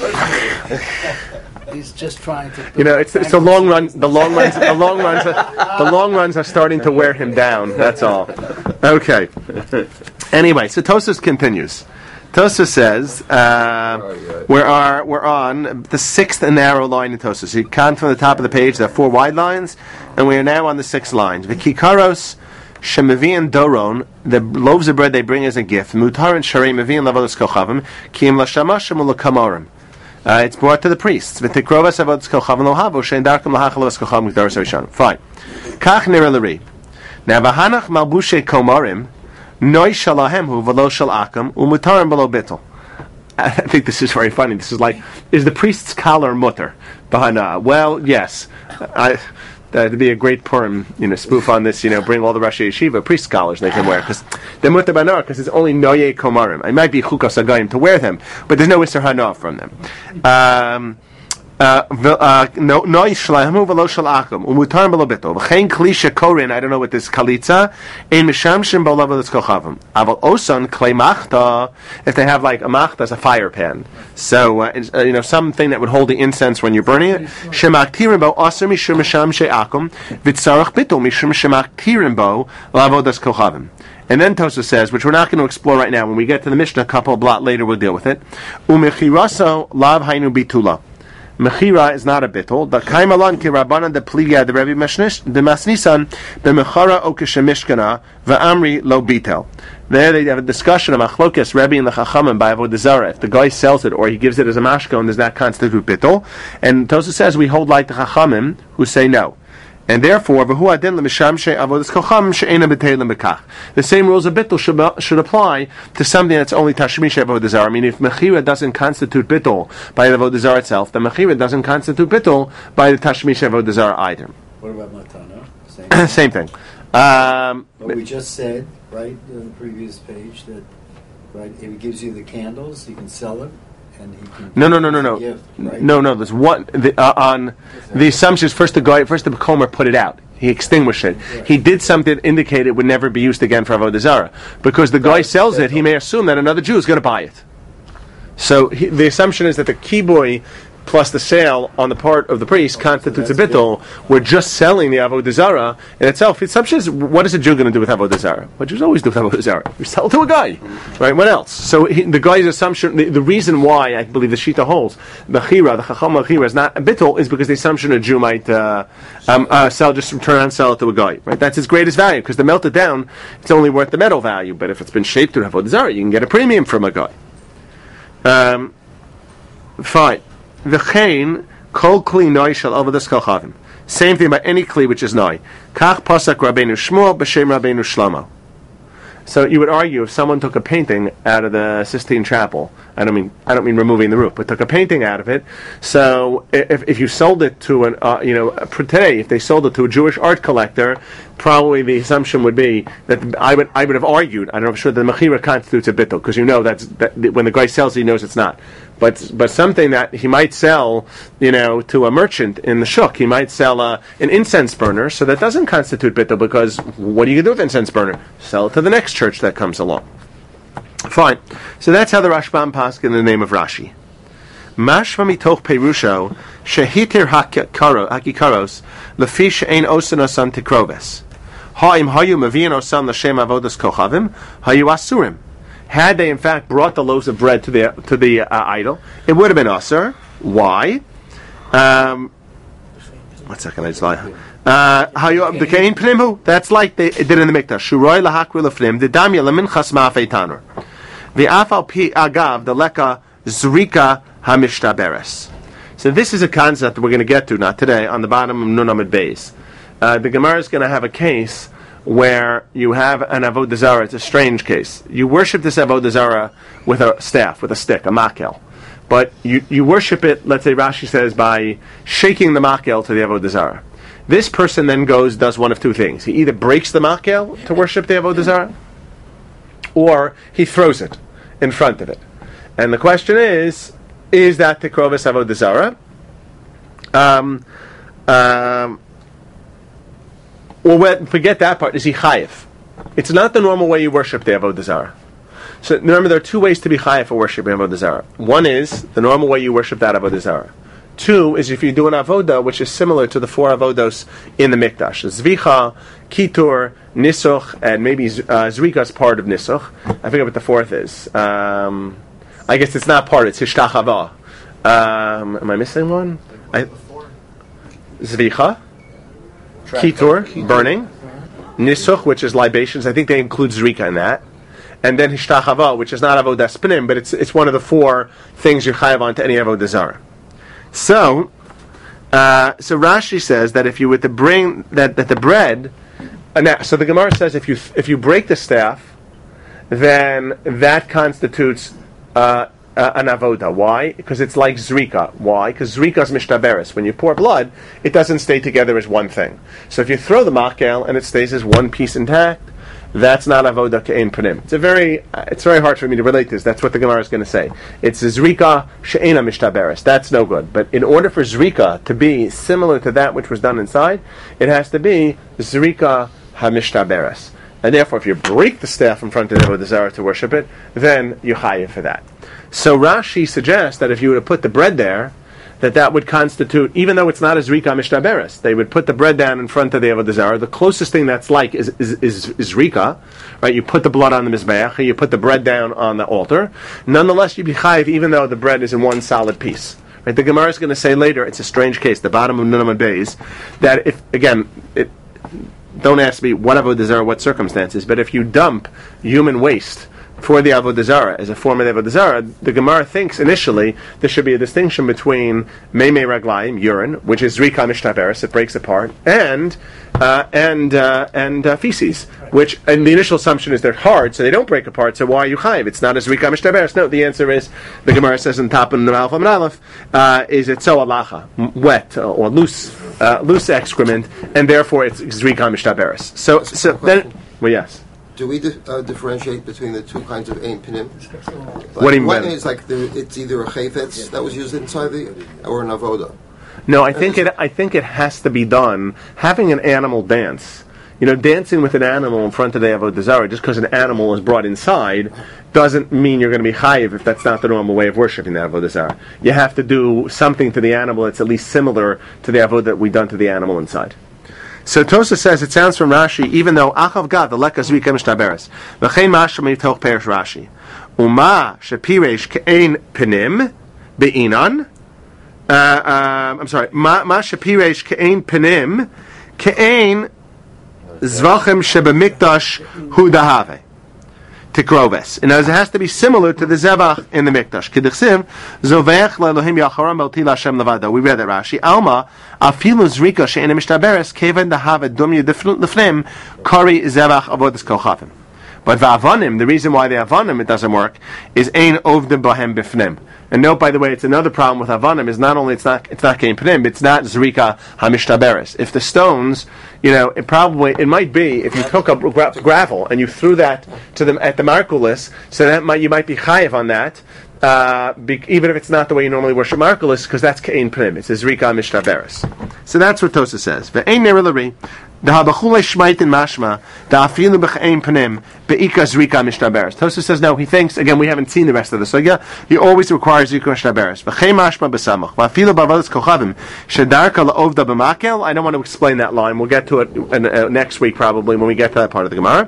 he's just trying to.
It's the long run. The long runs are starting to wear him down. That's all. Okay. Anyway, so Tosfos continues. Tosfos says we're on the sixth narrow line in Tosfos. So you count from the top of the page. There are 4 wide lines, and we are now on the 6th line. V'kikaros shemavian doron, the loaves of bread they bring as a gift. Mutar and sharei mavian lavados kochavim kiim lashamashim ulakamorim. It's brought to the priests. Fine. Kach nira l'ri. Now v'hanach malbushe komarim noi shalahem hu v'lo shal akam umutarim below bittel. I think this is very funny. This is like, is the priest's collar mutter? Well, yes. That'd be a great Purim, spoof on this. Bring all the Rosh Yeshiva priest scholars they can wear, because they're mutter banar, because it's only noye komarim. It might be chukas agayim to wear them, but there's no iser hana from them. No ishlamu v'lo shalakum umutar b'lo bitol v'chein kli shekorin. I don't know what this kalitza in mishamshim b'olav l'tzkochavim. Aval osan klei machta, if they have like a machta as a fire pan, so something that would hold the incense when you're burning it. Shemaktirim bo aser mishum misham she'akum v'tzarach bitol mishum shemaktirim bo l'avodas kochavim. And then Tosa says, which we're not going to explore right now, when we get to the Mishnah, a couple of blot later we'll deal with it. Umechiraso lav hainu bitula. Mechira is not a bittul. The kaimalan ki rabbanan de pliga the Rebbe Masnisan b'mechara okeshemishkana va'amri lo bitel. There they have a discussion of Machlokes Rebbe and the Chachamim by Avodah Zarah. If the guy sells it or he gives it as a mashkon, does that constitute bittul? And Tosa says we hold like the Chachamim who say no. And therefore, the same rules of bittul should apply to something that's only tashmish avodah zarah. I mean, if mechira doesn't constitute bittul by the avodah zarah itself, then mechira doesn't constitute bittul by the tashmish avodah zarah either.
What about matana?
Same thing.
But we just said, right, in the previous page, that if he gives you the candles, you can sell it.
No.
Gift, right?
No. There's one on the assumption is first the Bekomer put it out. He extinguished it. Yeah. He did something that indicated it would never be used again for avodah zarah. Because the guy sells it, he may assume that another Jew is going to buy it. So the assumption is that the kiboy plus the sale on the part of the priest constitutes a bittul. We're just selling the avodah zarah in itself. The assumption is, what is a Jew going to do with avodah zarah? What Jews always do with avodah zarah? We sell it to a guy, right? What else? So the guy's assumption, the reason why I believe the Shita holds the Chacham Mechira is not a bittul is because the assumption a Jew might sell, just turn around and sell it to a guy, right? That's its greatest value because to melt it down, it's only worth the metal value. But if it's been shaped to avodah zarah, you can get a premium from a guy. Fine. V'chein kol kli noi shel avodas kochavim. Same thing about any kli which is noi. Kach pasak Rabbeinu Shmuel b'shem Rabbeinu Shlomo. So you would argue if someone took a painting out of the Sistine Chapel, I don't mean removing the roof, but took a painting out of it. So if you sold it to today, if they sold it to a Jewish art collector, probably the assumption would be that I would have argued. I'm sure that the mechira constitutes a bittul because that when the guy sells, he knows it's not. But something that he might sell, to a merchant in the shuk, he might sell an incense burner, so that doesn't constitute bittul because what are you going to do with incense burner? Sell it to the next church that comes along. Fine. So that's how the Rashbam paskin in the name of Rashi. Mashma mitoch perusho shehitir hakikaros lefi she'ein osanosan tikroves. Ha'im hayu mevi'in osan l'shem avodas kochavim hayu asurim. Had they in fact brought the loaves of bread to the idol, it would have been asur. Why? 1 second, I just lie. That's like they did in the Mikdash. Shuroi lahakri lefnim dedamya leminchas ma'afei tanur. V'afal pi agav the leka zrika hamishtaberes. So this is a concept that we're going to get to, not today, on the bottom of Nun Amud Beis. The Gemara is going to have a case where you have an avodah zarah. It's a strange case. You worship this avodah zarah with a staff, with a stick, a makel. But you worship it, let's say Rashi says, by shaking the makel to the avodah zarah. This person then does one of two things. He either breaks the makel to worship the avodah zarah, or he throws it in front of it. And the question is that tikroves avodah zarah? Forget that part. Is he chayiv? It's not the normal way you worship the avodah zarah. So remember, there are two ways to be chayiv for worshiping avodah zarah. One is the normal way you worship that avodah zarah. Two is if you do an avodah which is similar to the 4 avodos in the Mikdash: Zvicha, Kitur, Nisuch, and maybe Zrika is part of Nisuch. I forget what the 4th is. I guess it's not part. It's Hishtachava. Am I missing one? Zvicha, Kitur, burning, Nisuch, which is libations. I think they include Zrika in that. And then Hishtachava, which is not avodas pnim, but it's one of the 4 things you chayav on to any avodah zarah. So Rashi says that if you were to bring that the bread, so the Gemara says if you break the staff, then that constitutes an avodah. Why? Because it's like zrika. Why? Because zrika is mishtaberes. When you pour blood, it doesn't stay together as one thing. So if you throw the makel and it stays as one piece intact, that's not avoda ke'ein panim. It's very hard for me to relate this. That's what the Gemara is going to say. It's zrika she'ena mishtaberes. That's no good. But in order for zrika to be similar to that which was done inside, it has to be zrika hamishtaberes. And therefore, if you break the staff in front of the avodah zarah to worship it, then you chayav for that. So Rashi suggests that if you were to put the bread there, that would constitute, even though it's not a zrika mishtaberes, they would put the bread down in front of the avodah zarah. The closest thing that's like is zrika, right? You put the blood on the mizbeach, you put the bread down on the altar. Nonetheless, you'd be chayiv even though the bread is in one solid piece. Right? The Gemara is going to say later, it's a strange case, the bottom of Nunam Beis, that if, again, don't ask me what avodah zarah, what circumstances, but if you dump human waste for the avodah zarah as a form of the avodah zarah, the Gemara thinks initially there should be a distinction between meimei raglayim, urine, which is zrika mishtaberes, it breaks apart, and feces, which, and the initial assumption is they're hard, so they don't break apart. So why are you chayiv? It's not a zrika mishtaberes. No, the answer is the Gemara says in top and Aleph and Aleph, is it so alacha, wet or loose excrement, and therefore it's zrika mishtaberes. So then, well, yes.
Do we differentiate between the two kinds of ein pinim?
What do you mean?
One is like it's either a chayfetz that was used inside or an avoda.
No, I think it has to be done. Having an animal dance, dancing with an animal in front of the avodah zarah, just because an animal is brought inside, doesn't mean you're going to be chayiv if that's not the normal way of worshiping the avodah zarah. You have to do something to the animal that's at least similar to the avodah that we done to the animal inside. So Tosa says it sounds from Rashi, even though Achav Gad the Lekka Zrika Mishtaberes, V'chein Mashra Mitoch Perish Rashi, Uma Shepiresh Ke'ein Penim Be'inan. I'm sorry. Ma Shepiresh Ke'ein Penim Ke'ein Zvachim Shebemikdash Hu Dahave. Tikroves. In other words, it has to be similar to the Zevach in the Mikdash. K'dichsiv, Zovech le'Elohim yacharam belti l'Hashem levado. We read that Rashi. Alma, afilu zrika she'ena mishtaberes, keven dahave dumya lefnim, kari Zevach avodas kochavim. But va'avanim, the reason why the avanim it doesn't work, is ein ovdim bahem bifnim. And note, by the way, it's another problem with avanim, is not only it's not kein pnim, it's not zrika hamishtaberes. If the stones, it might be, if you took up gravel and you threw that to them at the Markulis, so you might be chayiv on that, even if it's not the way you normally worship Markulis, because that's kein pnim, it's a zrika hamishtaberes. So that's what Tosa says. Ve'ein nerelari. Tosa says no. He thinks again. We haven't seen the rest of the sugya. He always requires zrika mishtaberes. I don't want to explain that line. We'll get to it next week probably when we get to that part of the Gemara.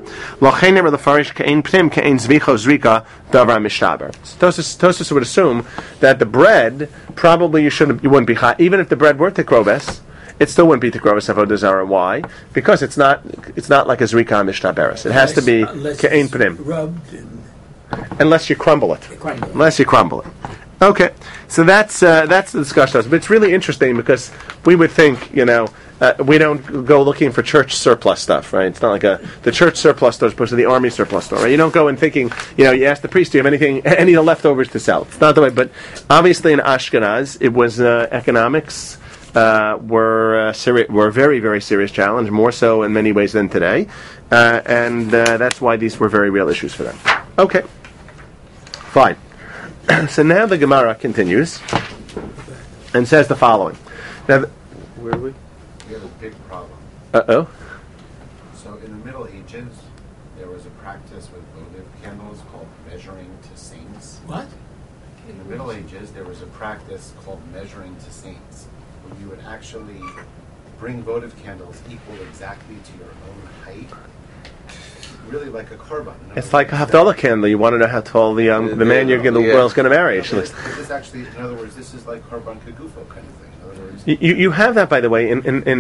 Tosa would assume that the bread probably you wouldn't be hot even if the bread were tikroves. It still wouldn't be tikroves avodah zarah. Why? Because it's not like a zrika mishtaberes. It has to be ke'ein pnim. Unless you crumble it. Okay, so that's the discussion. But it's really interesting because we would think, we don't go looking for church surplus stuff, right? It's not like the church surplus store as opposed to the army surplus store, right? You don't go in thinking, you ask the priest, do you have any leftovers to sell? It's not the way. But obviously in Ashkenaz, it was economics. Were very, very serious challenge, more so in many ways than today, and that's why these were very real issues for them. Okay, fine. So now the Gemara continues and says the following. Now, where are we?
We have a big problem.
Uh-oh.
So in the Middle Ages, there was a practice with votive candles called measuring to saints.
What?
In the Middle Ages, there was a practice called measuring to saints. You would actually bring votive candles equal exactly to your own height, really like a korban.
It's like a Havdalah candle. You want to know how tall the man the girl's going to marry.
This actually, in other words, this is like korban kegufo kind of thing. In other words,
you have that, by the way, in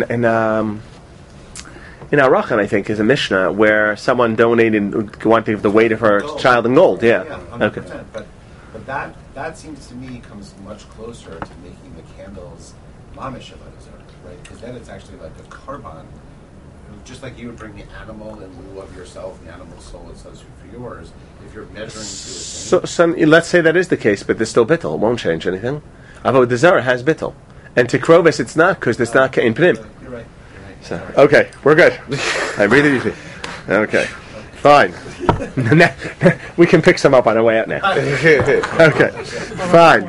Arachan, I think, is a Mishnah where someone donated wanting the weight of her child in gold. Yeah.
100%.
Okay.
But that seems to me comes much closer to making the candles mamish avodah zarah, right? Because then it's actually like a korban, just like you would bring the animal in lieu of yourself, the animal's soul is substitute for yours. If you're measuring to a saint.
So let's say that is the case, but there's still bittul. It won't change anything. Avodah zarah has bittul, and tikroves it's not because it's not ke'ein pnim.
You're right.
So okay, we're good. I breathe easy. Okay, Fine. We can pick some up on our way out now. Okay, fine.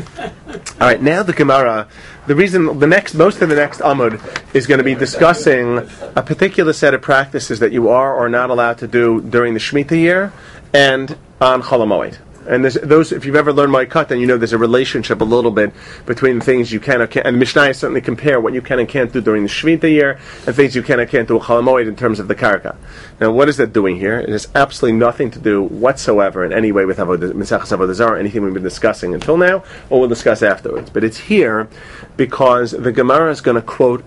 All right, now the Gemara. Most of the next Amud is going to be discussing a particular set of practices that you are or not allowed to do during the Shemitah year and on Chol HaMoed. And those, if you've ever learned Ma'akat, then you know there's a relationship a little bit between things you can or can't. And Mishnah certainly compare what you can and can't do during the Shemitah year and things you can and can't do at Chol HaMoed in terms of the Karka. Now, what is that doing here? It has absolutely nothing to do whatsoever in any way with Mesachas Avodah Zarah, anything we've been discussing until now, or we'll discuss afterwards. But it's here because the Gemara is going to quote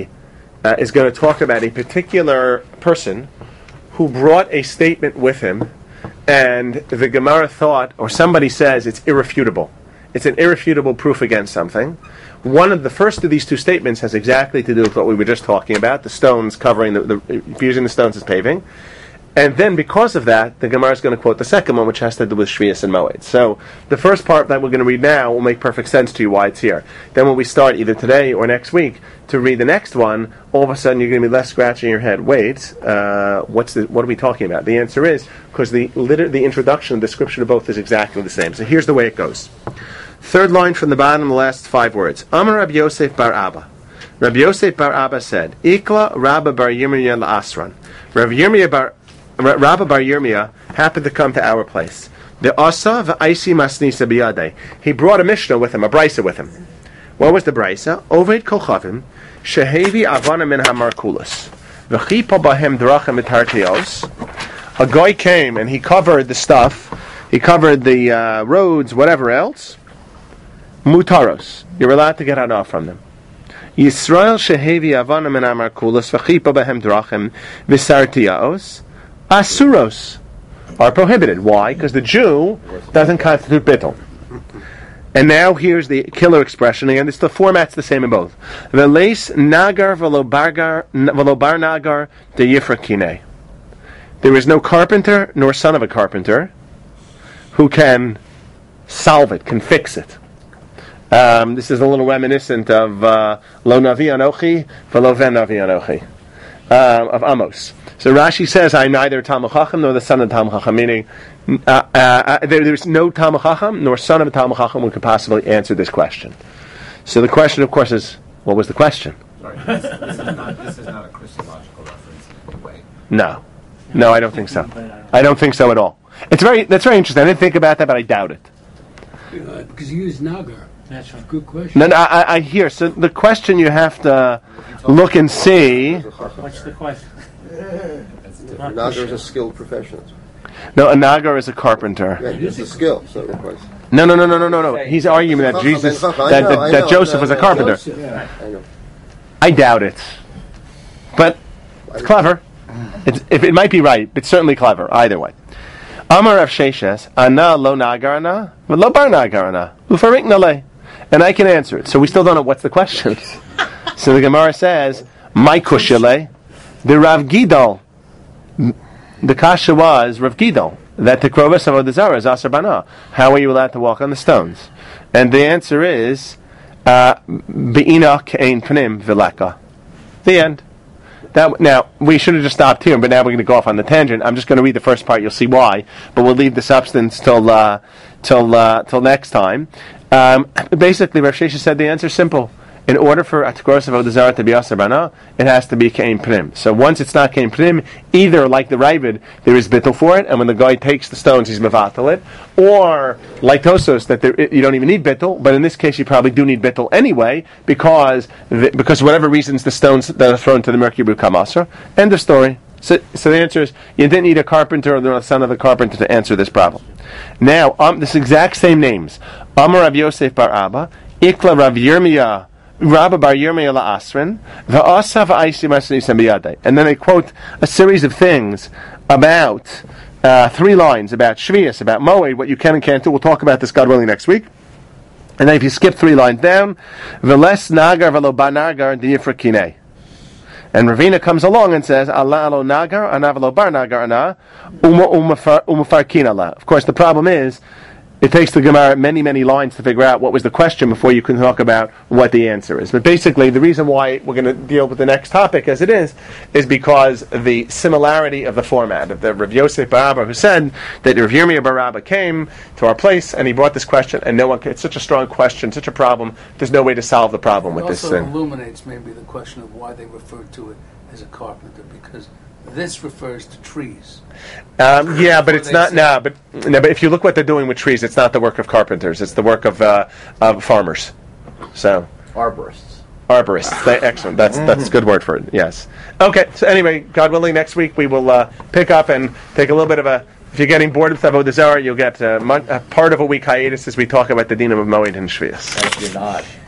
is going to talk about a particular person who brought a statement with him. And the Gemara thought, or somebody says, it's irrefutable. It's an irrefutable proof against something. One of the first of these two statements has exactly to do with what we were just talking about, the stones covering, using the stones as paving. And then because of that, the Gemara is going to quote the second one, which has to do with Shvius and Moed. So the first part that we're going to read now will make perfect sense to you why it's here. Then when we start either today or next week to read the next one, all of a sudden you're going to be less scratching your head. Wait, what are we talking about? The answer is because the introduction, the description of both is exactly the same. So here's the way it goes. Third line from the bottom, the last 5 words. Amar Rabbi Yosef bar Abba. Rabbi Yosef bar Abba said, Ikla Rabba bar Yirmiyah la'asran. Rabba bar Yirmiyah happened to come to our place. The asa v'aisi masnisa biyadei. He brought a Mishnah with him, a brisa with him. What was the brisa? Oved kolchavim shehevi avana min hamarkulas v'chipa bahem drachem etartios. A guy came and he covered the stuff. He covered the roads, whatever else. Mutaros. You're allowed to get enough from them. Yisrael shehevi avana min hamarkulas v'chipa bahem drachem v'sartios. Asuros are prohibited. Why? Because the Jew doesn't constitute bittul. And now here's the killer expression. Again, the format's the same in both. Veles nagar v'lo bar nagar de yifrakine. There is no carpenter nor son of a carpenter who can solve it, can fix it. This is a little reminiscent of lo navi anochi v'lo ven navi anochi of Amos. So Rashi says, I'm neither Talmud Chacham nor the son of Talmud Chacham, meaning there's no Talmud Chacham nor son of a Talmud Chacham who could possibly answer this question. So the question, of course, is, what was the question?
Sorry, this is not a Christological reference in any way.
No, I don't think so. I don't think so at all. That's very interesting. I didn't think about that, but I doubt it.
Because you use Nagar. That's a good question.
No, I hear. So the question you have to look and see.
What's the question?
Nagar is a skilled profession.
No, a nagar is a carpenter.
Yeah, it's a skill. So
No. He's arguing that Jesus, that Joseph was a carpenter.
I know.
I doubt it, but it's clever. It might be right, but it's certainly clever either way. Amar Rav Sheshes, Ana lo nagarana, lo bar nagarana, ufarik nale, and I can answer it. So we still don't know what's the question. So the Gemara says, "My kushale." The Rav Gidol, the kasha was Rav Gidol, that the krovas of Avodah Zarah is Asar Bana. How are you allowed to walk on the stones? And the answer is Be'ina Ke'ein Panim Vileka. The end. Now, we should have just stopped here, but now we're going to go off on the tangent. I'm just going to read the first part, you'll see why, but we'll leave the substance till next time. Basically, Rav Sheshes said the answer is simple. In order for Atkoros of Avodah Zarah to be Asar Bana, it has to be Ke'ein Prim. So once it's not Ke'ein Prim, either like the Ravid, there is bittul for it, and when the guy takes the stones, he's mevatel it, or like Tosos, that you don't even need bittul, but in this case you probably do need bittul anyway, because whatever reasons the stones that are thrown to the mercury become Asar. End of story. So the answer is, you didn't need a carpenter or the son of a carpenter to answer this problem. Now, this exact same names. Amar Rav Yosef bar Abba, Ikla Rav Yirmiyah, Rabba bar Yirmiyah la'asrin, v'asa v'aisi masnisam biyadei. And then they quote a series of things about 3 lines about Shvius, about Moed, what you can and can't do. We'll talk about this, God willing, next week. And then if you skip 3 lines down, v'les nagar v'lo bar nagar d'yifrakine. And Ravina comes along and says, Allah alo nagar, ana v'lo bar nagar ana, umafarkin Allah. Of course, the problem is, It takes the Gemara many, many lines to figure out what was the question before you can talk about what the answer is. But basically, the reason why we're going to deal with the next topic as it is because the similarity of the format of the Rav Yosef bar Abba, who said that Rav Yirmiyah bar Abba came to our place and he brought this question, and no one. It's such a strong question, such a problem. There's no way to solve the problem with this
thing. It
thing.
also illuminates maybe the question of why they referred to it as a carpenter, because this refers to trees.
Yeah, but it's not now. But if you look what they're doing with trees, it's not the work of carpenters. It's the work of farmers. So
arborists.
Excellent. That's a good word for it. Yes. Okay. So anyway, God willing, next week we will pick up and take a little bit of a. If you're getting bored with Avodah Zarah, you'll get a part of a week hiatus as we talk about the Dinam of Moed and Shvius.
If you're not.